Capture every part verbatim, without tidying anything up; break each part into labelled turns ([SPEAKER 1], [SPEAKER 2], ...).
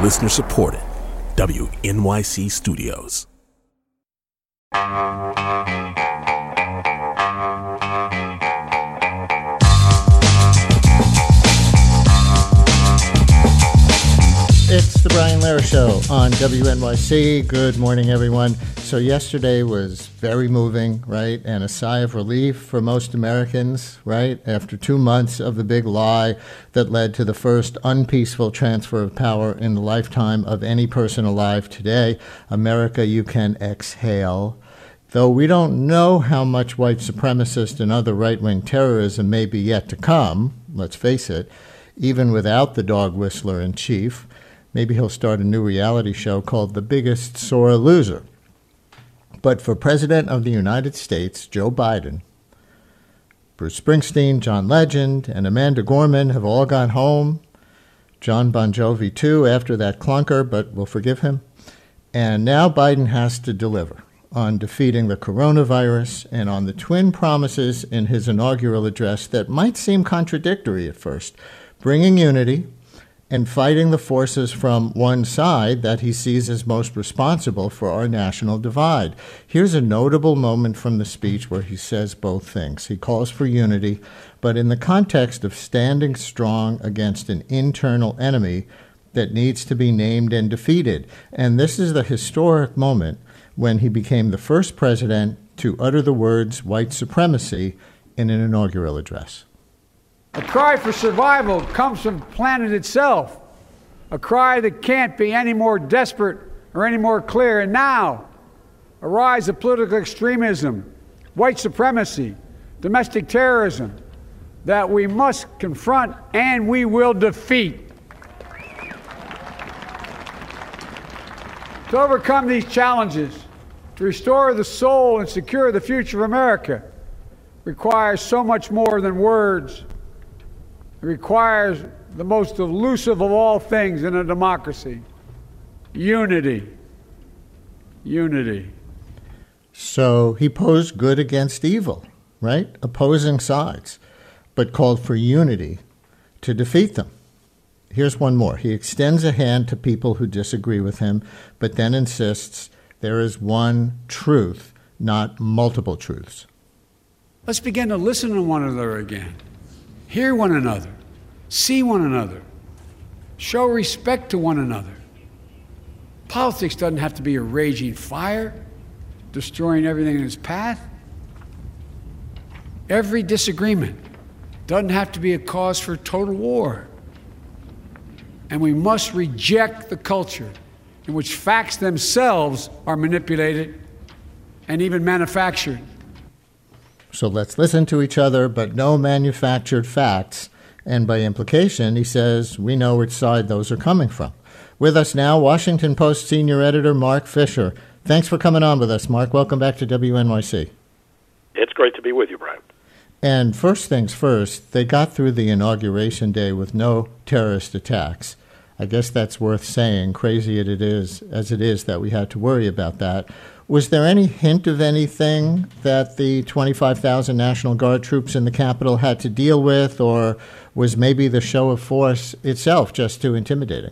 [SPEAKER 1] Listener supported. W N Y C Studios.
[SPEAKER 2] It's the Brian Lehrer Show on W N Y C. Good morning, everyone. So yesterday was very moving, right? And a sigh of relief for most Americans, right? After two months of the big lie that led to the first unpeaceful transfer of power in the lifetime of any person alive today. America, you can exhale. Though we don't know how much white supremacist and other right-wing terrorism may be yet to come, let's face it, even without the dog whistler in chief. Maybe he'll start a new reality show called The Biggest Sore Loser. But for President of the United States, Joe Biden, Bruce Springsteen, John Legend, and Amanda Gorman have all gone home. John Bon Jovi, too, after that clunker, but we'll forgive him. And now Biden has to deliver on defeating the coronavirus and on the twin promises in his inaugural address that might seem contradictory at first, bringing unity and fighting the forces from one side that he sees as most responsible for our national divide. Here's a notable moment from the speech where he says both things. He calls for unity, but in the context of standing strong against an internal enemy that needs to be named and defeated. And this is the historic moment when he became the first president to utter the words white supremacy in an inaugural address.
[SPEAKER 3] A cry for survival comes from the planet itself, a cry that can't be any more desperate or any more clear. And now, a rise of political extremism, white supremacy, domestic terrorism, that we must confront and we will defeat. To overcome these challenges, to restore the soul and secure the future of America, requires so much more than words. It requires the most elusive of all things in a democracy, unity. Unity.
[SPEAKER 2] So he posed good against evil, right? Opposing sides, but called for unity to defeat them. Here's one more. He extends a hand to people who disagree with him, but then insists there is one truth, not multiple truths.
[SPEAKER 3] Let's begin to listen to one another again. Hear one another, see one another, show respect to one another. Politics doesn't have to be a raging fire, destroying everything in its path. Every disagreement doesn't have to be a cause for total war. And we must reject the culture in which facts themselves are manipulated and even manufactured.
[SPEAKER 2] So let's listen to each other, but no manufactured facts. And by implication, he says, we know which side those are coming from. With us now, Washington Post senior editor Mark Fisher. Thanks for coming on with us, Mark. Welcome back to W N Y C.
[SPEAKER 4] It's great to be with you, Brian.
[SPEAKER 2] And first things first, they got through the inauguration day with no terrorist attacks. I guess that's worth saying, crazy as it is, as it is that we had to worry about that. Was there any hint of anything that the twenty-five thousand National Guard troops in the Capitol had to deal with, or was maybe the show of force itself just too intimidating?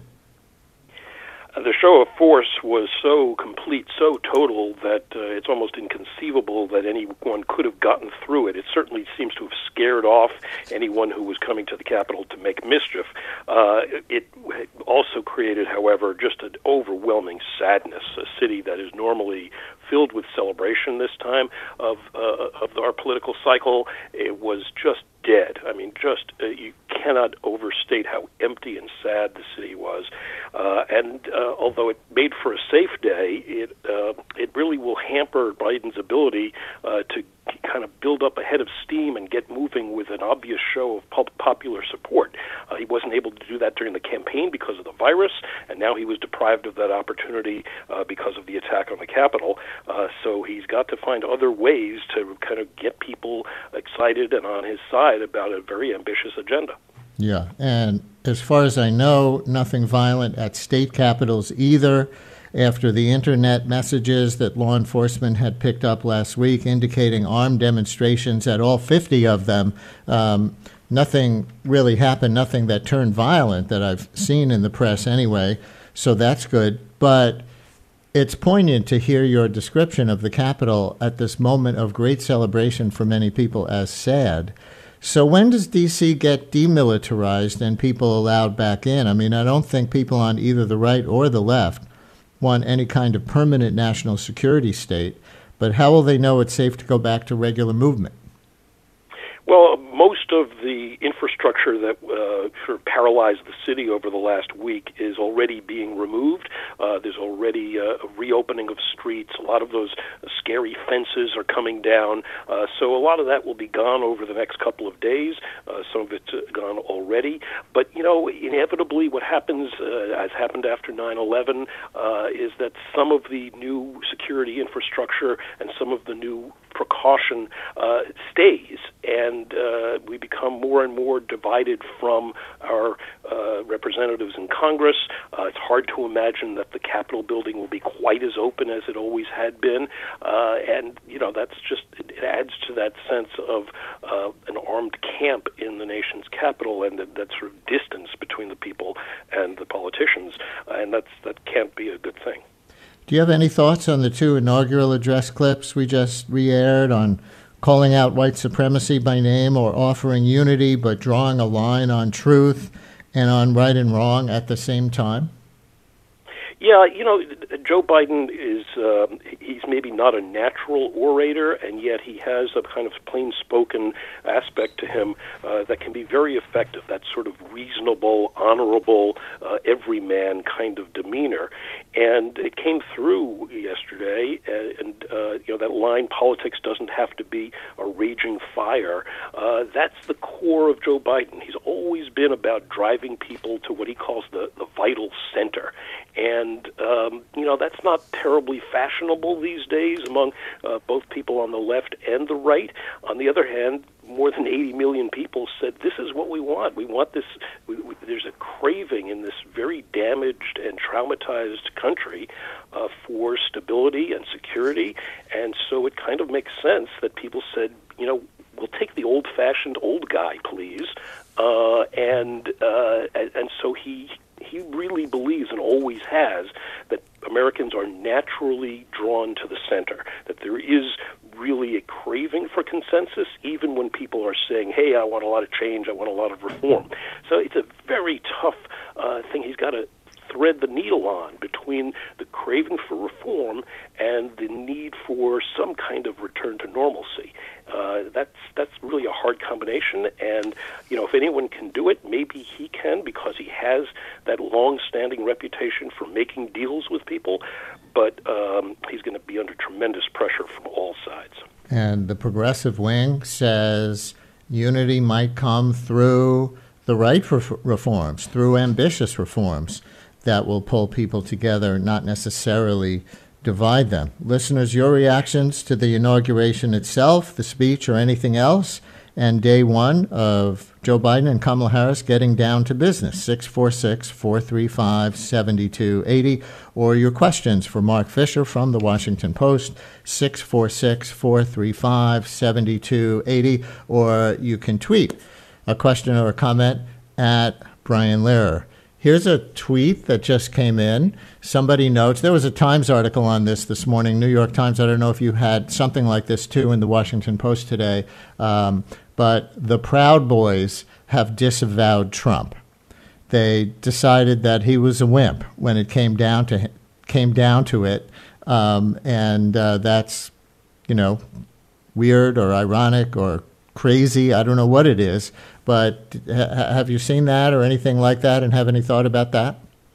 [SPEAKER 4] Uh, the show of force was so complete, so total, that uh, it's almost inconceivable that anyone could have gotten through it. It certainly seems to have scared off anyone who was coming to the Capitol to make mischief. Uh, it also created, however, just an overwhelming sadness, a city that is normally filled with celebration this time of uh, of our political cycle. It was just dead. I mean, just uh, you cannot overstate how empty and sad the city was. Uh, and uh, although it made for a safe day, it uh, it really will hamper Biden's ability uh, to kind of build up a head of steam and get moving with an obvious show of pop- popular support. Uh, he wasn't able to do that during the campaign because of the virus, and now he was deprived of that opportunity uh, because of the attack on the Capitol. Uh, so he's got to find other ways to kind of get people excited and on his side about a very ambitious agenda.
[SPEAKER 2] Yeah, and as far as I know, nothing violent at state capitals either. After the internet messages that law enforcement had picked up last week indicating armed demonstrations at all fifty of them, um, nothing really happened, nothing that turned violent that I've seen in the press anyway. So that's good. But it's poignant to hear your description of the Capitol at this moment of great celebration for many people as sad. So when does D C get demilitarized and people allowed back in? I mean, I don't think people on either the right or the left want any kind of permanent national security state, but how will they know it's safe to go back to regular movement?
[SPEAKER 4] Well, most of the infrastructure that uh, sort of paralyzed the city over the last week is already being removed. Uh, there's already uh, a reopening of streets. A lot of those scary fences are coming down. Uh, so a lot of that will be gone over the next couple of days. Uh, some of it's uh, gone already. But, you know, inevitably what happens, uh, as happened after nine eleven, uh, is that some of the new security infrastructure and some of the new precaution uh, stays, and uh, we become more and more divided from our uh, representatives in Congress. Uh, it's hard to imagine that the Capitol building will be quite as open as it always had been, uh, and you know that's just it adds to that sense of uh, an armed camp in the nation's capital, and that, that sort of distance between the people and the politicians, uh, and that's that can't be a good thing.
[SPEAKER 2] Do you have any thoughts on the two inaugural address clips we just re-aired on calling out white supremacy by name or offering unity but drawing a line on truth and on right and wrong at the same time?
[SPEAKER 4] Yeah, you know, Joe Biden is, uh, he's maybe not a natural orator, and yet he has a kind of plain-spoken aspect to him uh, that can be very effective, that sort of reasonable, honorable, uh, everyman kind of demeanor. And it came through yesterday, and, uh, you know, that line, politics doesn't have to be a raging fire. Uh, that's the core of Joe Biden. He's always been about driving people to what he calls the, the vital center. And, um, you know, that's not terribly fashionable these days among uh, both people on the left and the right. On the other hand, more than eighty million people said, this is what we want. We want this. We, we, there's a craving in this very damaged and traumatized country uh, for stability and security. And so it kind of makes sense that people said, you know, we'll take the old-fashioned old guy, please. Uh, and, uh, and and so he... He really believes and always has that Americans are naturally drawn to the center, that there is really a craving for consensus, even when people are saying, hey, I want a lot of change, I want a lot of reform. So it's a very tough uh, thing he's got to thread the needle on between the craving for reform and the need for some kind of return to normalcy. Uh, that's that's really a hard combination, and you know if anyone can do it, maybe he can, because he has that long-standing reputation for making deals with people. But um, he's going to be under tremendous pressure from all sides.
[SPEAKER 2] And the progressive wing says unity might come through the right for reforms, through ambitious reforms that will pull people together, not necessarily divide them. Listeners, your reactions to the inauguration itself, the speech, or anything else, and day one of Joe Biden and Kamala Harris getting down to business, six four six, four three five, seven two eight zero, or your questions for Mark Fisher from The Washington Post, six four six, four three five, seven two eight zero, or you can tweet a question or a comment at Brian Lehrer. Here's a tweet that just came in. Somebody notes, there was a Times article on this this morning, New York Times. I don't know if you had something like this, too, in the Washington Post today. Um, but the Proud Boys have disavowed Trump. They decided that he was a wimp when it came down to came down to it. Um, and uh, that's, you know, weird or ironic or crazy. I don't know what it is. But ha- have you seen that or anything like that, and have any thought about that?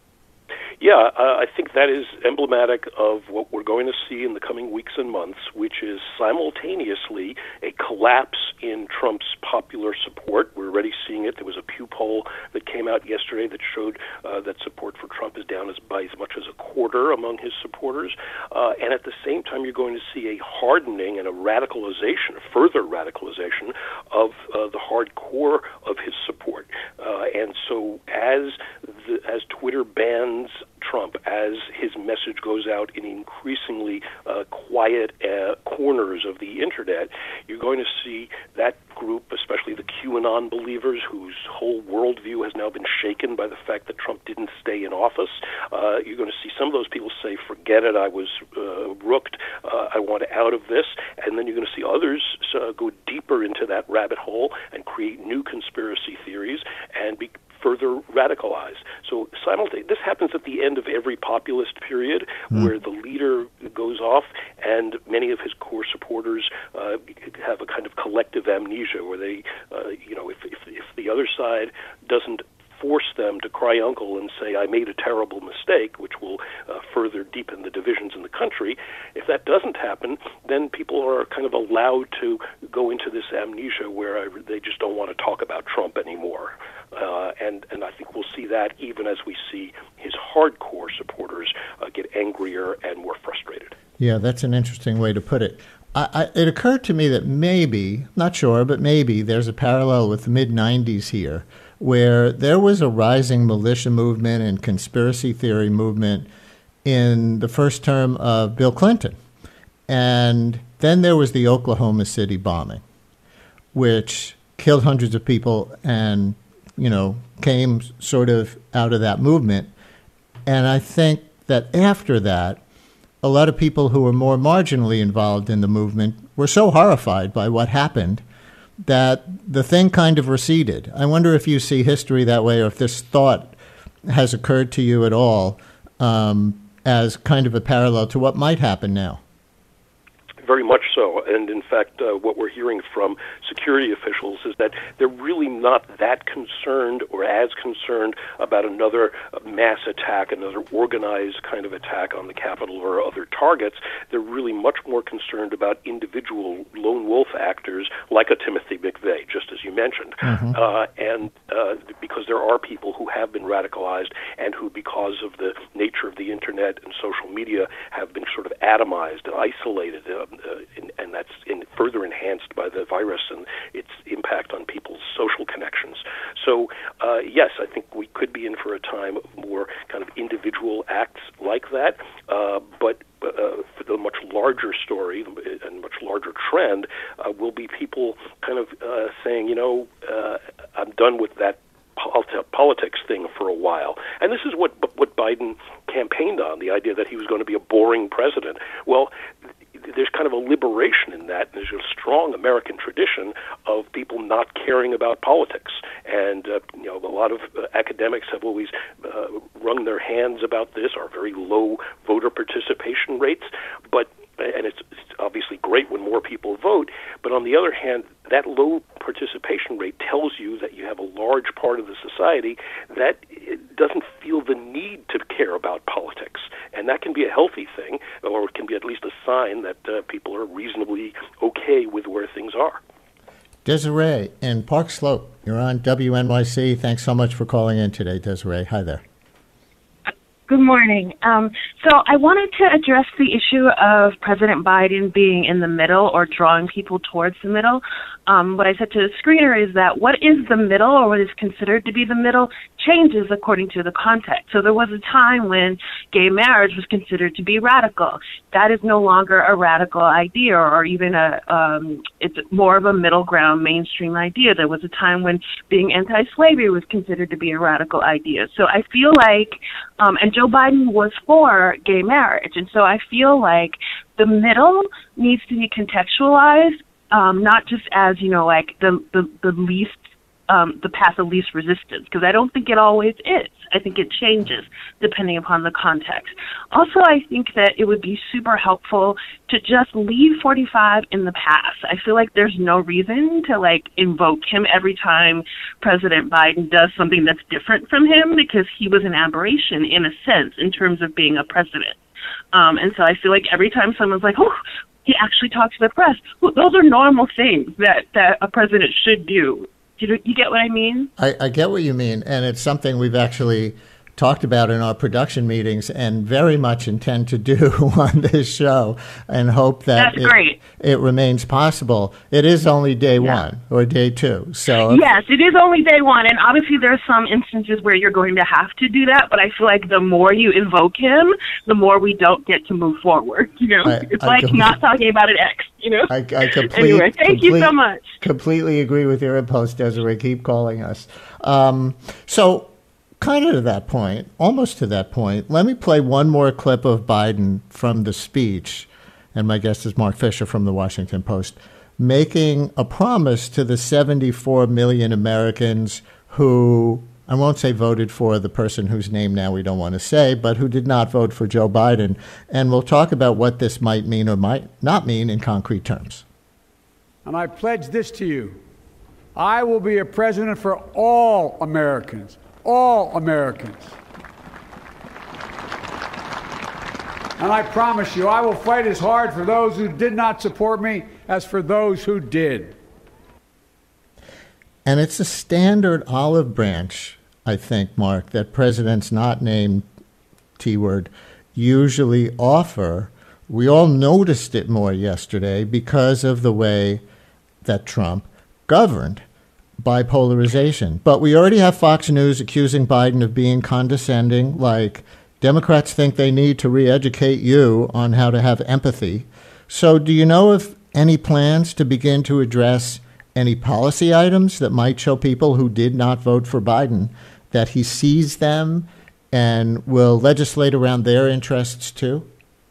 [SPEAKER 4] Yeah, uh, I think that is emblematic of what we're going to see in the coming weeks and months, which is simultaneously a collapse in Trump's popular support. We're already seeing it. There was a Pew poll that came out yesterday that showed uh, that support for Trump is down as by as much as a quarter among his supporters. Uh, and at the same time, you're going to see a hardening and a radicalization, a further radicalization of uh, the hardcore of his support. Uh, and so as the, as Twitter bans Trump, as his message goes out in increasingly uh, quiet uh, corners of the internet, you're going to see that group, especially the QAnon believers whose whole worldview has now been shaken by the fact that Trump didn't stay in office. Uh, you're going to see some of those people say, forget it, I was uh, rooked, uh, I want out of this. And then you're going to see others uh, go deeper into that rabbit hole and create new conspiracy theories and be further radicalized. So simultaneously, this happens at the end of every populist period mm. where the leader goes off and many of his core supporters uh, have a kind of collective amnesia where they, uh, you know, if, if, if the other side doesn't force them to cry uncle and say, I made a terrible mistake, which will uh, further deepen the divisions in the country. If that doesn't happen, then people are kind of allowed to go into this amnesia where I, they just don't want to talk about Trump anymore. Uh, and, and I think we'll see that even as we see his hardcore supporters uh, get angrier and more frustrated.
[SPEAKER 2] Yeah, that's an interesting way to put it. I, I, it occurred to me that maybe, not sure, but maybe there's a parallel with the mid nineties here, where there was a rising militia movement and conspiracy theory movement in the first term of Bill Clinton. And then there was the Oklahoma City bombing, which killed hundreds of people and, you know, came sort of out of that movement. And I think that after that, a lot of people who were more marginally involved in the movement were so horrified by what happened that the thing kind of receded. I wonder if you see history that way, or if this thought has occurred to you at all um, as kind of a parallel to what might happen now.
[SPEAKER 4] Very much so. And in fact, uh, what we're hearing from security officials is that they're really not that concerned or as concerned about another mass attack, another organized kind of attack on the Capitol or other targets. They're really much more concerned about individual lone wolf actors like a Timothy McVeigh, just as you mentioned. Mm-hmm. Uh, and uh, because there are people who have been radicalized and who, because of the nature of the Internet and social media, have been sort of atomized and isolated. Uh, Uh, and, and that's in, further enhanced by the virus and its impact on people's social connections. So, uh, yes, I think we could be in for a time of more kind of individual acts like that, uh, but uh, for the much larger story and much larger trend uh, will be people kind of uh, saying, you know, uh, I'm done with that politics thing for a while. And this is what what Biden campaigned on, the idea that he was going to be a boring president. Well, there's kind of a liberation in that. There's a strong American tradition of people not caring about politics. And, uh, you know, a lot of uh, academics have always uh, wrung their hands about this, our very low voter participation rates. But and it's, it's obviously great when more people vote, but on the other hand, that low participation rate tells you that you have a large part of the society that doesn't feel the need to care about politics. And that can be a healthy thing, or it can be at least a sign that uh, people are reasonably okay with where things are.
[SPEAKER 2] Desiree in Park Slope, you're on W N Y C. Thanks so much for calling in today, Desiree. Hi there.
[SPEAKER 5] Good morning. Um, so I wanted to address the issue of President Biden being in the middle or drawing people towards the middle. Um, what I said to the screener is that what is the middle, or what is considered to be the middle, changes according to the context. So there was a time when gay marriage was considered to be radical. That is no longer a radical idea, or even a, um, it's more of a middle ground mainstream idea. There was a time when being anti-slavery was considered to be a radical idea. So I feel like, um, and Joe Biden was for gay marriage. And so I feel like the middle needs to be contextualized, um, not just as, you know, like the, the, the least, um, the path of least resistance, because I don't think it always is. I think it changes depending upon the context. Also, I think that it would be super helpful to just leave forty-five in the past. I feel like there's no reason to, like, invoke him every time President Biden does something that's different from him, because he was an aberration in a sense in terms of being a president. Um, and so I feel like every time someone's like, oh, he actually talks to the press, well, those are normal things that, that a president should do. You, you get what I mean?
[SPEAKER 2] I, I get what you mean, and it's something we've actually talked about in our production meetings and very much intend to do on this show, and hope that
[SPEAKER 5] That's
[SPEAKER 2] it,
[SPEAKER 5] great.
[SPEAKER 2] it remains possible. It is only day
[SPEAKER 5] Yeah.
[SPEAKER 2] one or day two. So
[SPEAKER 5] Yes, it is only day one, and obviously there are some instances where you're going to have to do that, but I feel like the more you invoke him, the more we don't get to move forward. You know,
[SPEAKER 2] I-
[SPEAKER 5] it's
[SPEAKER 2] I
[SPEAKER 5] like
[SPEAKER 2] com-
[SPEAKER 5] not talking about an ex, you know?
[SPEAKER 2] I, I complete,
[SPEAKER 5] Anyway, thank you so
[SPEAKER 2] complete-
[SPEAKER 5] much.
[SPEAKER 2] Completely agree with your impulse, Desiree. Keep calling us. Um, so, kind of to that point, almost to that point, let me play one more clip of Biden from the speech. And my guest is Mark Fisher from the Washington Post, making a promise to the seventy-four million Americans who, I won't say voted for the person whose name now we don't want to say, but who did not vote for Joe Biden. And we'll talk about what this might mean or might not mean in concrete terms.
[SPEAKER 3] And I pledge this to you. I will be a president for all Americans, all Americans. And I promise you, I will fight as hard for those who did not support me as for those who did.
[SPEAKER 2] And it's a standard olive branch, I think, Mark, that presidents not named T-word usually offer. We all noticed it more yesterday because of the way that Trump governed bipolarization. But we already have Fox News accusing Biden of being condescending, like Democrats think they need to re-educate you on how to have empathy. So do you know of any plans to begin to address any policy items that might show people who did not vote for Biden that he sees them and will legislate around their interests too?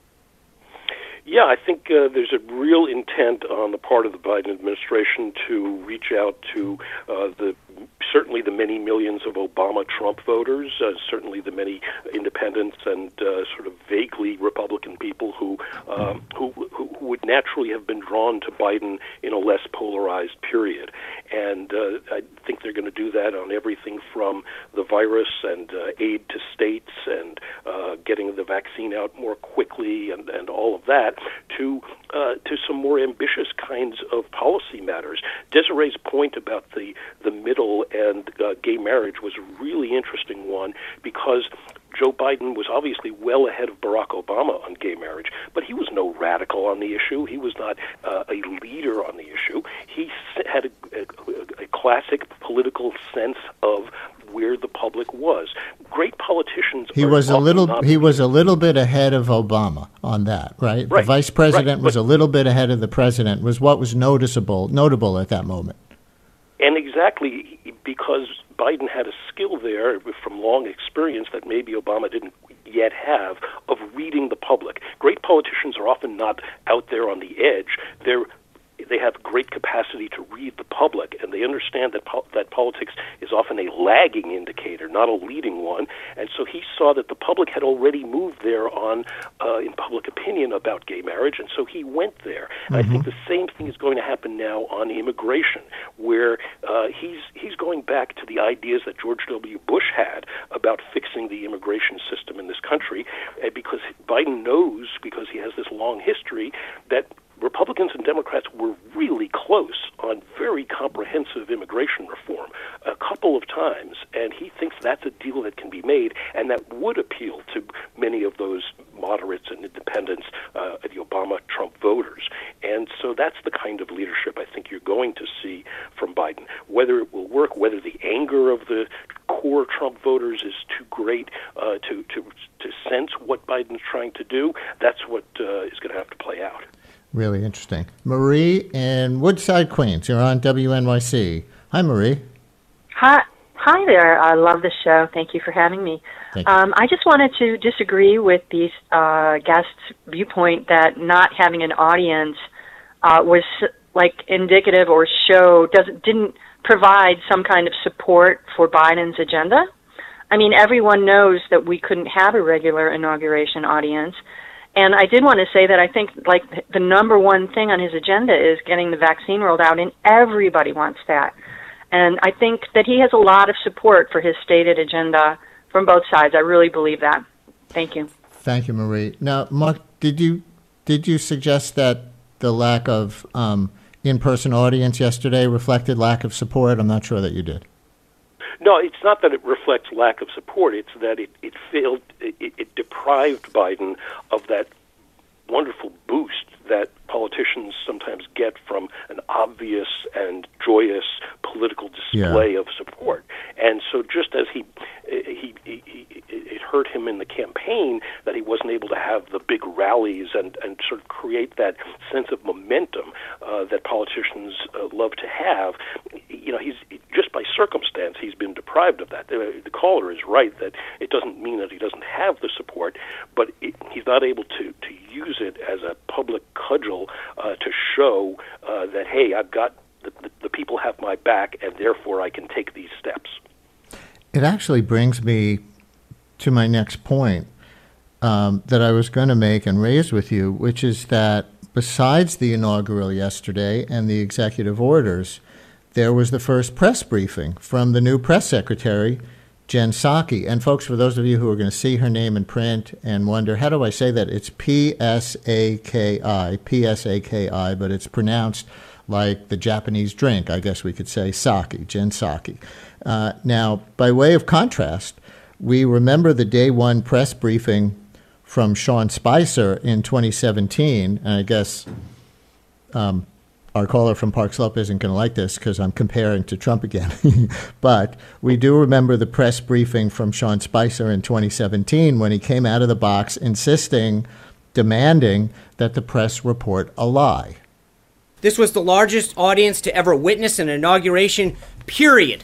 [SPEAKER 4] Yeah, I think uh, there's a real intent on the part of the Biden administration to reach out to uh, the certainly the many millions of Obama-Trump voters, uh, certainly the many independents and uh, sort of vaguely Republican people who, um, who who would naturally have been drawn to Biden in a less polarized period. And uh, I think they're going to do that on everything from the virus and uh, aid to states and uh, getting the vaccine out more quickly and, and all of that to uh, to some more ambitious kinds of policy matters. Desiree's point about the, the middle and uh, gay marriage was a really interesting one because Joe Biden was obviously well ahead of Barack Obama on gay marriage, but he was no radical on the issue. He was not uh, a leader on the issue. He had a, a, a classic political sense of where the public was. Great politicians.
[SPEAKER 2] He
[SPEAKER 4] are
[SPEAKER 2] was a
[SPEAKER 4] often
[SPEAKER 2] little.
[SPEAKER 4] not-
[SPEAKER 2] He was a little bit ahead of Obama on that, right?
[SPEAKER 4] Right,
[SPEAKER 2] The vice president
[SPEAKER 4] right,
[SPEAKER 2] was
[SPEAKER 4] but-
[SPEAKER 2] a little bit ahead of the president. Was what was noticeable, notable at that moment.
[SPEAKER 4] And exactly because Biden had a skill there from long experience that maybe Obama didn't yet have of reading the public. Great politicians are often not out there on the edge. They're They have great capacity to read the public, and they understand that po- that politics is often a lagging indicator, not a leading one. And so he saw that the public had already moved there on uh, in public opinion about gay marriage, and so he went there. And I think the same thing is going to happen now on immigration, where uh, he's he's going back to the ideas that George W. Bush had about fixing the immigration system in this country, uh, because Biden knows, because he has this long history, that Republicans and Democrats were really close on very comprehensive immigration reform a couple of times, and he thinks that's a deal that can be made and that would appeal to many of those moderates and independents, uh, the Obama-Trump voters. And so that's the kind of leadership I think you're going to see from Biden. Whether it will work, whether the anger of the core Trump voters is too great uh, to, to, to sense what Biden's trying to do, that's what uh, is going to have to play out.
[SPEAKER 2] Really interesting. Marie in Woodside, Queens. You're on W N Y C. Hi, Marie.
[SPEAKER 6] Hi, hi there. I love the show. Thank you for having me.
[SPEAKER 2] Thank you.
[SPEAKER 6] Um, I just wanted to disagree with the uh, guest's viewpoint that not having an audience uh, was like indicative or show doesn't didn't provide some kind of support for Biden's agenda. I mean, everyone knows that we couldn't have a regular inauguration audience. And I did want to say that I think, like, the number one thing on his agenda is getting the vaccine rolled out, and everybody wants that. And I think that he has a lot of support for his stated agenda from both sides. I really believe that. Thank you.
[SPEAKER 2] Thank you, Marie. Now, Mark, did you did you suggest that the lack of um, in-person audience yesterday reflected lack of support? I'm not sure that you did.
[SPEAKER 4] No, it's not that it reflects lack of support. It's that it, it failed, it, it deprived Biden of that wonderful boost that politicians sometimes get from an obvious and joyous political display
[SPEAKER 2] yeah.
[SPEAKER 4] of support. And so just as he, he, he, he, it hurt him in the campaign that he wasn't able to have the big rallies and, and sort of create that sense of momentum uh, that politicians uh, love to have, you know, he's just by circumstance, he's been deprived of that. The, the caller is right that it doesn't mean that he doesn't have the support, but it, he's not able to, to use it as a public cudgel uh, to show uh, that, hey, I've got the, the, the people have my back, and therefore I can take these steps.
[SPEAKER 2] It actually brings me to my next point um, that I was going to make and raise with you, which is that besides the inaugural yesterday and the executive orders, there was the first press briefing from the new press secretary, Jen Psaki. And folks, for those of you who are going to see her name in print and wonder, how do I say that? It's P S A K I, P S A K I, but it's pronounced like the Japanese drink. I guess we could say sake, Jen Psaki. Uh, now, by way of contrast, we remember the day one press briefing from Sean Spicer in twenty seventeen, and I guess um, our caller from Park Slope isn't going to like this because I'm comparing to Trump again. But we do remember the press briefing from Sean Spicer in twenty seventeen when he came out of the box insisting, demanding that the press report a lie.
[SPEAKER 7] This was the largest audience to ever witness an inauguration, period.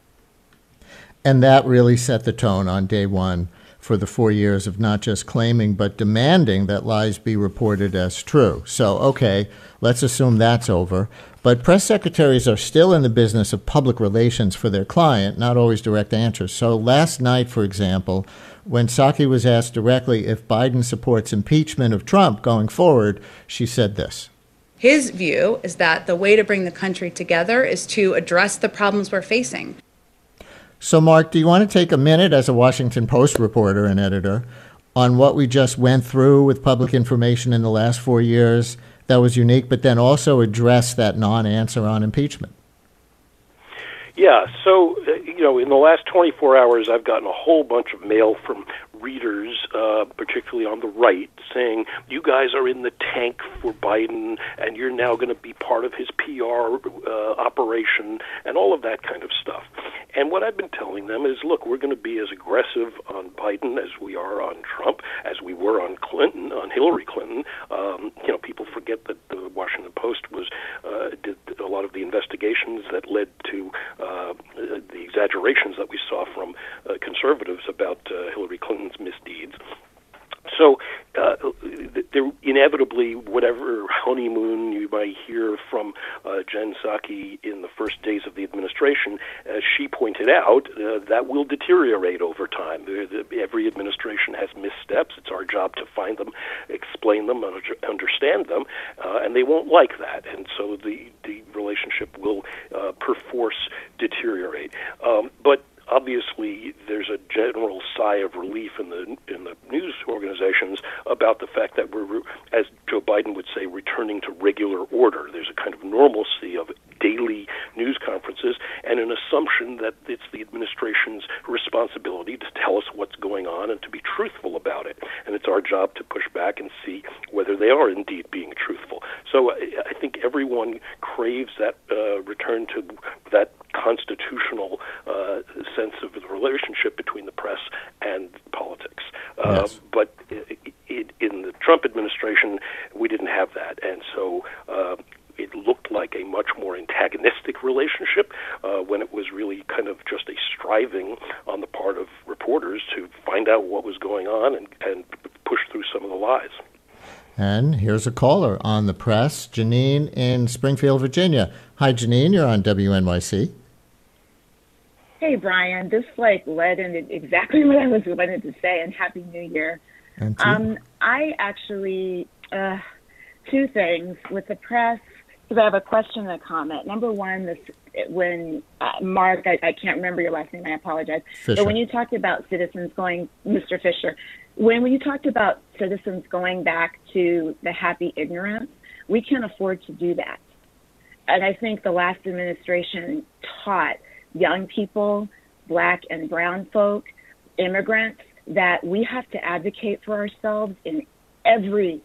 [SPEAKER 2] And that really set the tone on day one for the four years of not just claiming but demanding that lies be reported as true. So, okay, let's assume that's over. But press secretaries are still in the business of public relations for their client, not always direct answers. So last night, for example, when Psaki was asked directly if Biden supports impeachment of Trump going forward, she said this.
[SPEAKER 8] His view is that the way to bring the country together is to address the problems we're facing.
[SPEAKER 2] So, Mark, do you want to take a minute as a Washington Post reporter and editor on what we just went through with public information in the last four years that was unique, but then also address that non-answer on impeachment?
[SPEAKER 4] Yeah, so, uh, you know, in the last twenty-four hours, I've gotten a whole bunch of mail from readers, uh, particularly on the right, saying, you guys are in the tank for Biden, and you're now going to be part of his P R uh, operation, and all of that kind of stuff. And what I've been telling them is, look, we're going to be as aggressive on Biden as we are on Trump, as we were on Clinton, on Hillary Clinton. Um, you know, people forget that the Washington Post was uh, did a lot of the investigations that led to uh, the exaggerations that we saw from uh, conservatives about uh, Hillary Clinton's misdeeds. So uh, there inevitably, whatever honeymoon you might hear from uh, Jen Psaki in the first days of the administration, as she pointed out, uh, that will deteriorate over time. Every administration has missteps. It's our job to find them, explain them, understand them, uh, and they won't like that. And so the, the relationship will uh, perforce deteriorate. Um, but obviously, there's a general sigh of relief in the in the news organizations about the fact that we're, as Joe Biden would say, returning to regular order. There's a kind of normalcy of daily news conferences and an assumption that it's the administration's responsibility to tell us what's going on and to be truthful about it. And it's our job to push back and see whether they are indeed being truthful. So I think everyone craves that uh, return to that constitutional uh, sense of the relationship between the press and politics. Uh,
[SPEAKER 2] yes.
[SPEAKER 4] But it, it, in the Trump administration, we didn't have that. And so uh, it looked like a much more antagonistic relationship uh, when it was really kind of just a striving on the part of reporters to find out what was going on and, and push through some of the lies.
[SPEAKER 2] And here's a caller on the press, Janine in Springfield, Virginia. Hi, Janine. You're on W N Y C.
[SPEAKER 9] Hey, Brian. This like led into exactly what I was wanting to say, and Happy New Year.
[SPEAKER 2] And to
[SPEAKER 9] um, I actually, uh, two things with the press, because I have a question and a comment. Number one, this, when uh, Mark, I, I can't remember your last name, I apologize.
[SPEAKER 2] Fisher.
[SPEAKER 9] But when you talked about citizens going, Mister Fisher, when, when you talked about citizens going back to the happy ignorance, we can't afford to do that. And I think the last administration taught young people Black and brown folk, immigrants, that we have to advocate for ourselves in every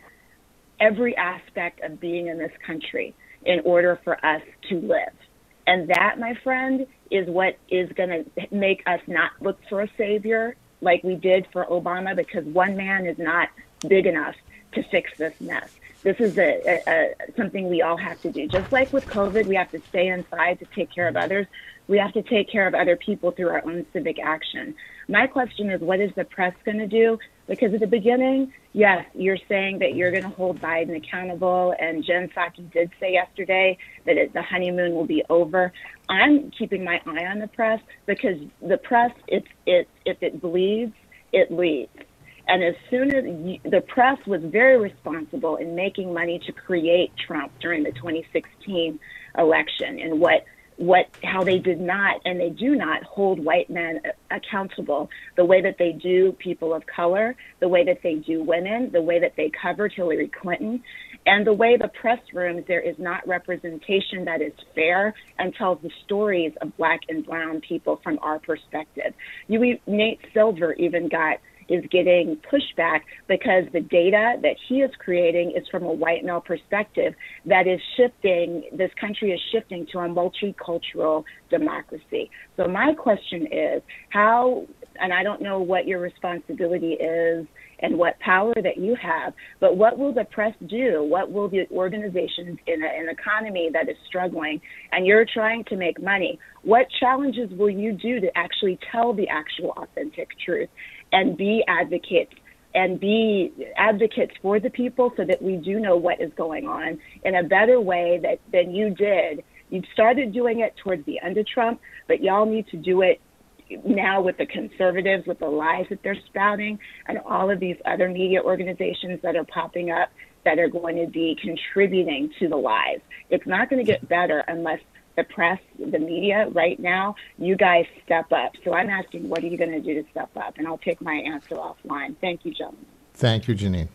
[SPEAKER 9] every aspect of being in this country in order for us to live. And that, my friend, is what is going to make us not look for a savior like we did for Obama, because one man is not big enough to fix this mess. This is a, a, a something we all have to do. Just like with COVID, we have to stay inside to take care of others. We have to take care of other people through our own civic action. My question is, what is the press going to do? Because at the beginning, yes, you're saying that you're going to hold Biden accountable, and Jen Psaki did say yesterday that it, the honeymoon will be over. I'm keeping my eye on the press, because the press, it's, it, if it bleeds, it leads. And as soon as you, the press was very responsible in making money to create Trump during the twenty sixteen election, and what what how they did not and they do not hold white men accountable the way that they do people of color, the way that they do women, the way that they covered Hillary Clinton, and the way the press rooms, there is not representation that is fair and tells the stories of Black and brown people from our perspective. You, Nate Silver even got is getting pushback because the data that he is creating is from a white male perspective that is shifting, this country is shifting to a multicultural democracy. So my question is how, and I don't know what your responsibility is and what power that you have, but what will the press do? What will the organizations in a, an economy that is struggling and you're trying to make money? What challenges will you do to actually tell the actual authentic truth and be advocates and be advocates for the people so that we do know what is going on in a better way that, than you did? You started doing it towards the end of Trump, but y'all need to do it now with the conservatives, with the lies that they're spouting, and all of these other media organizations that are popping up that are going to be contributing to the lies. It's not going to get better unless the press, the media right now, you guys step up. So I'm asking, what are you going to do to step up? And I'll take my answer offline. Thank you, gentlemen.
[SPEAKER 2] Thank you, Janine.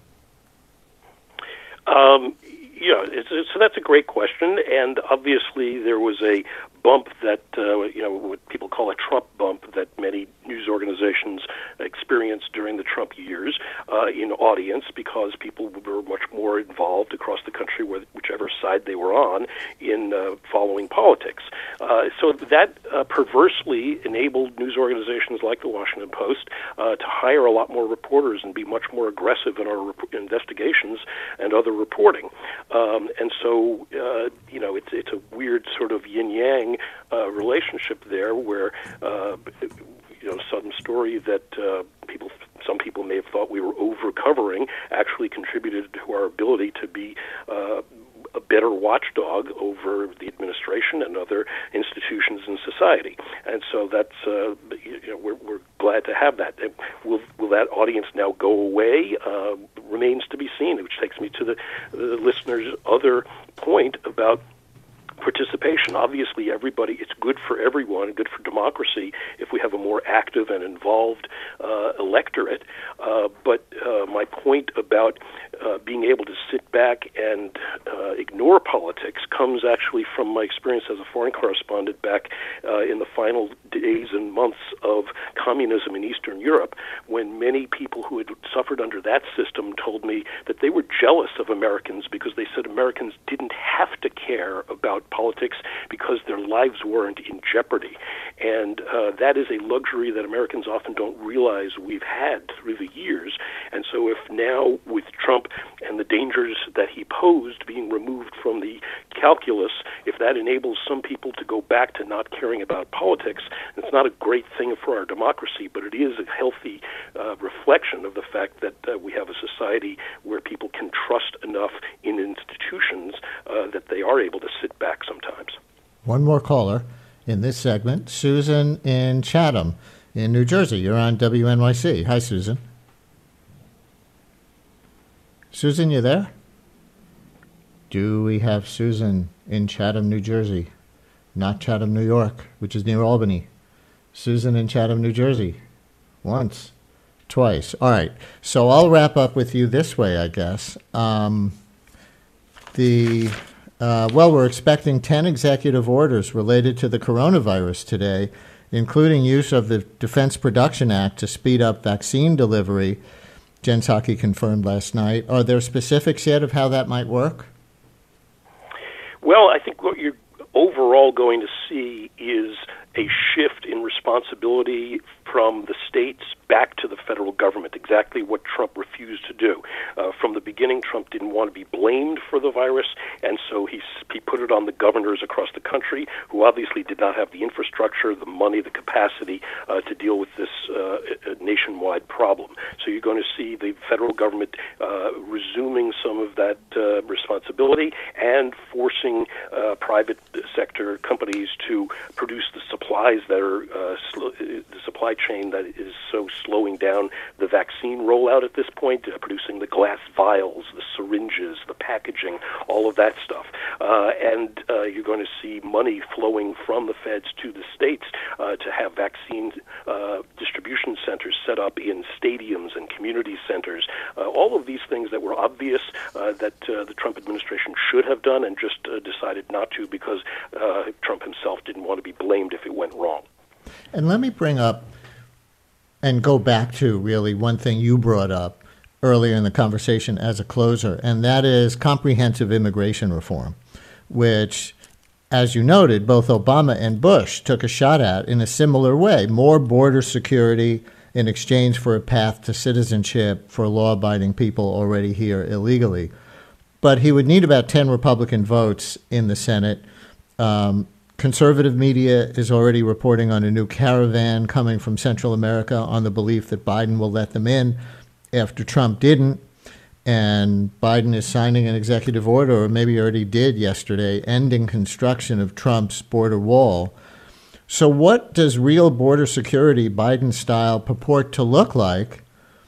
[SPEAKER 4] Um, yeah, it's, it's, so that's a great question. And obviously there was a bump that, uh, you know, what people call a Trump bump that many news organizations experienced during the Trump years uh, in audience, because people were much more involved across the country, whichever side they were on, in uh, following politics. Uh, so that uh, perversely enabled news organizations like the Washington Post uh, to hire a lot more reporters and be much more aggressive in our rep- investigations and other reporting. Um, and so, uh, you know, it's, it's a weird sort of yin-yang Uh, relationship there, where uh, you know, some story that uh, people, some people may have thought we were over covering, actually contributed to our ability to be uh, a better watchdog over the administration and other institutions in society. And so that's uh, you know, we're, we're glad to have that. Will will that audience now go away? Uh, remains to be seen. Which takes me to the, the listener's other point about participation. Obviously, everybody, it's good for everyone, good for democracy if we have a more active and involved uh, electorate. Uh, but uh, my point about uh, being able to sit back and uh, ignore politics comes actually from my experience as a foreign correspondent back uh, in the final days and months of communism in Eastern Europe, when many people who had suffered under that system told me that they were jealous of Americans because they said Americans didn't have to care about politics because their lives weren't in jeopardy. And uh, that is a luxury that Americans often don't realize we've had through the years. And so if now, with Trump and the dangers that he posed being removed from the calculus, if that enables some people to go back to not caring about politics, it's not a great thing for our democracy, but it is a healthy uh, reflection of the fact that uh, we have a society where people can trust enough in institutions uh, that they are able to sit back sometimes.
[SPEAKER 2] One more caller in this segment, Susan in Chatham in New Jersey. You're on W N Y C. Hi, Susan. Susan, you there? Do we have Susan in Chatham, New Jersey? Not Chatham, New York, which is near Albany. Susan in Chatham, New Jersey. Once, twice. All right. So I'll wrap up with you this way, I guess. Um, the... Uh, well, we're expecting ten executive orders related to the coronavirus today including use of the Defense Production Act to speed up vaccine delivery, Jen Psaki confirmed last night. Are there specifics yet of how that might work?
[SPEAKER 4] Well, I think what you're overall going to see is a shift in responsibility from the states back to the federal government, exactly what Trump refused to do. Uh, from the beginning, Trump didn't want to be blamed for the virus, and so he, he put it on the governors across the country, who obviously did not have the infrastructure, the money, the capacity uh, to deal with this uh, nationwide problem. So you're going to see the federal government uh, resuming some of that uh, responsibility and forcing uh, private sector companies to produce the supplies that are uh, sl- the supply chain that is so slowing down the vaccine rollout at this point, uh, producing the glass vials, the syringes, the packaging, all of that stuff. Uh, and uh, you're going to see money flowing from the feds to the states uh, to have vaccine uh, distribution centers set up in stadiums and community centers. Uh, all of these things that were obvious uh, that uh, the Trump administration should have done and just uh, decided not to because uh, Trump himself didn't want to be blamed if it went wrong.
[SPEAKER 2] And let me bring up and go back to really one thing you brought up earlier in the conversation as a closer, and that is comprehensive immigration reform, which, as you noted, both Obama and Bush took a shot at in a similar way, more border security in exchange for a path to citizenship for law-abiding people already here illegally. But he would need about ten Republican votes in the Senate. Um, Conservative media is already reporting on a new caravan coming from Central America on the belief that Biden will let them in after Trump didn't. And Biden is signing an executive order, or maybe already did yesterday, ending construction of Trump's border wall. So what does real border security, Biden style, purport to look like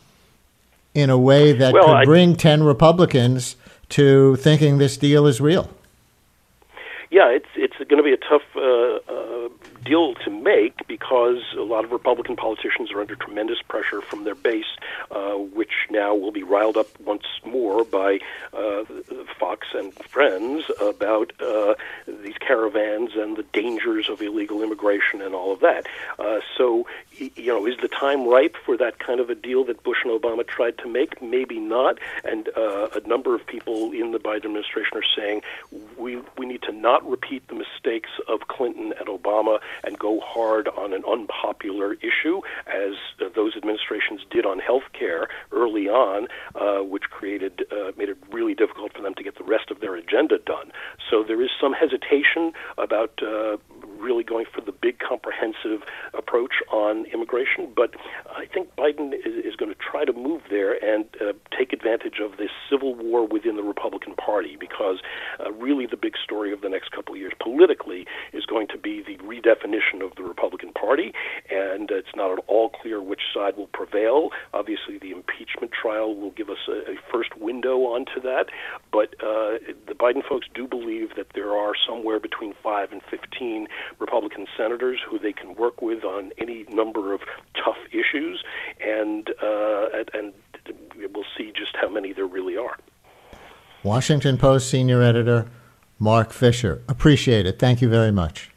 [SPEAKER 2] in a way that
[SPEAKER 4] well,
[SPEAKER 2] could
[SPEAKER 4] I...
[SPEAKER 2] bring ten Republicans to thinking this deal is real?
[SPEAKER 4] Yeah, it's it's going to be a tough uh, uh, deal to make because a lot of Republican politicians are under tremendous pressure from their base, uh, which now will be riled up once more by uh, Fox and friends about uh, these caravans and the dangers of illegal immigration and all of that. Uh, so, you know, is the time ripe for that kind of a deal that Bush and Obama tried to make? Maybe not. And uh, a number of people in the Biden administration are saying we we need to not repeat the mistakes of Clinton and Obama and go hard on an unpopular issue, as uh, those administrations did on health care early on, uh, which created uh, made it really difficult for them to get the rest of their agenda done. So there is some hesitation about uh, really going for the big comprehensive approach on immigration, but I think Biden is, is going to try to move there and uh, take advantage of this civil war within the Republican Party, because uh, really the big story of the next couple of years politically is going to be the redefinition of the Republican Party, and it's not at all clear which side will prevail. Obviously, the impeachment trial will give us a, a first window onto that, but uh, the Biden folks do believe that there are somewhere between five and fifteen Republican senators who they can work with on any number of tough issues, and uh, and, and we'll see just how many there really are.
[SPEAKER 2] Washington Post senior editor Mark Fisher. Appreciate it. Thank you very much.